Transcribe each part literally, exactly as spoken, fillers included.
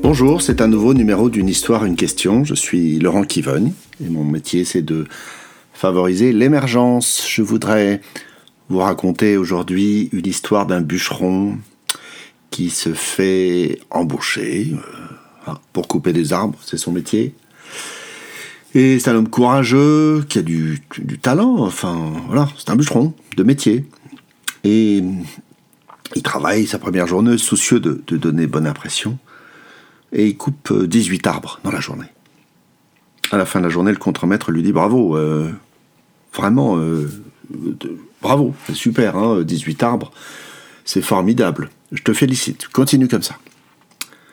Bonjour, c'est un nouveau numéro d'une histoire, une question. Je suis Laurent Kivogne et mon métier c'est de favoriser l'émergence. Je voudrais vous raconter aujourd'hui une histoire d'un bûcheron qui se fait embaucher euh, pour couper des arbres, c'est son métier. Et c'est un homme courageux, qui a du, du talent, enfin voilà, c'est un bûcheron de métier. Et il travaille sa première journée, soucieux de, de donner bonne impression. Et il coupe dix-huit arbres dans la journée. À la fin de la journée, le contremaître lui dit « Bravo, euh, vraiment, euh, de, bravo, c'est super, hein, dix-huit arbres, c'est formidable, je te félicite, continue comme ça. Euh, »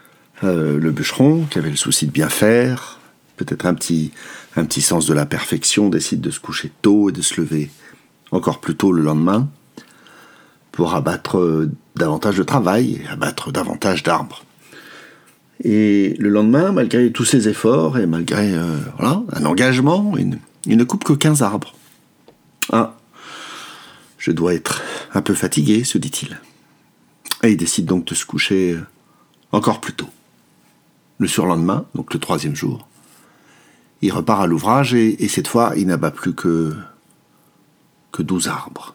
Le bûcheron, qui avait le souci de bien faire, peut-être un petit, un petit sens de la perfection, décide de se coucher tôt et de se lever encore plus tôt le lendemain pour abattre euh, davantage de travail et abattre davantage d'arbres. Et le lendemain, malgré tous ses efforts et malgré euh, voilà, un engagement, il, il ne coupe que quinze arbres. Ah, je dois être un peu fatigué, se dit-il. Et il décide donc de se coucher encore plus tôt. Le surlendemain, donc le troisième jour, il repart à l'ouvrage et, et cette fois, il n'abat plus que, que douze arbres.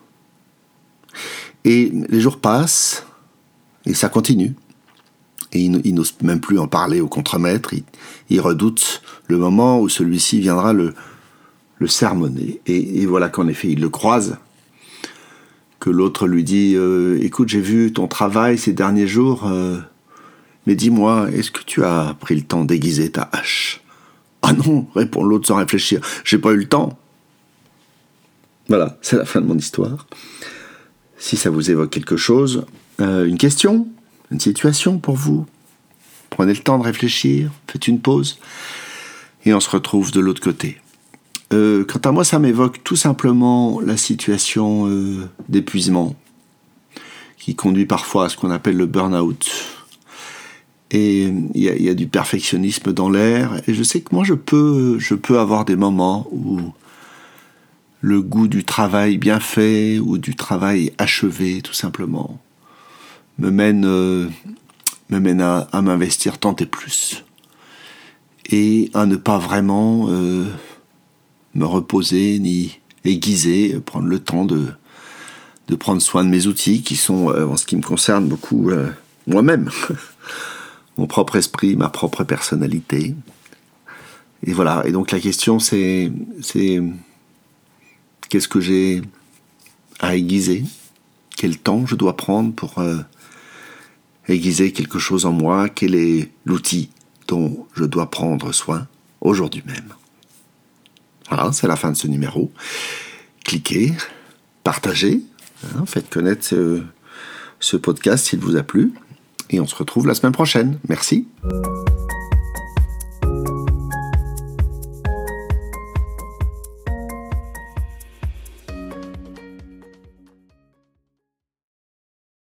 Et les jours passent et ça continue. Et il, il n'ose même plus en parler au contremaître. Il, il redoute le moment où celui-ci viendra le, le sermonner. Et, et voilà qu'en effet, il le croise, que l'autre lui dit euh, « Écoute, j'ai vu ton travail ces derniers jours, euh, mais dis-moi, est-ce que tu as pris le temps d'aiguiser ta hache ?»« Ah non !» répond l'autre sans réfléchir, « j'ai pas eu le temps. » Voilà, c'est la fin de mon histoire. Si ça vous évoque quelque chose, euh, une question, une situation pour vous, prenez le temps de réfléchir, faites une pause, et on se retrouve de l'autre côté. Euh, quant à moi, ça m'évoque tout simplement la situation euh, d'épuisement, qui conduit parfois à ce qu'on appelle le burn-out. Et il y, y a du perfectionnisme dans l'air, et je sais que moi, je peux, je peux avoir des moments où le goût du travail bien fait, ou du travail achevé, tout simplement, me mène, euh, me mène à, à m'investir tant et plus. Et à ne pas vraiment euh, me reposer, ni aiguiser, prendre le temps de, de prendre soin de mes outils, qui sont, euh, en ce qui me concerne, beaucoup euh, moi-même. Mon propre esprit, ma propre personnalité. Et voilà. Et donc la question, c'est, c'est qu'est-ce que j'ai à aiguiser ? Quel temps je dois prendre pour euh, aiguiser quelque chose en moi? Quel est l'outil dont je dois prendre soin aujourd'hui même? Voilà, c'est la fin de ce numéro. Cliquez, partagez, hein, faites connaître ce, ce podcast s'il vous a plu. Et on se retrouve la semaine prochaine. Merci.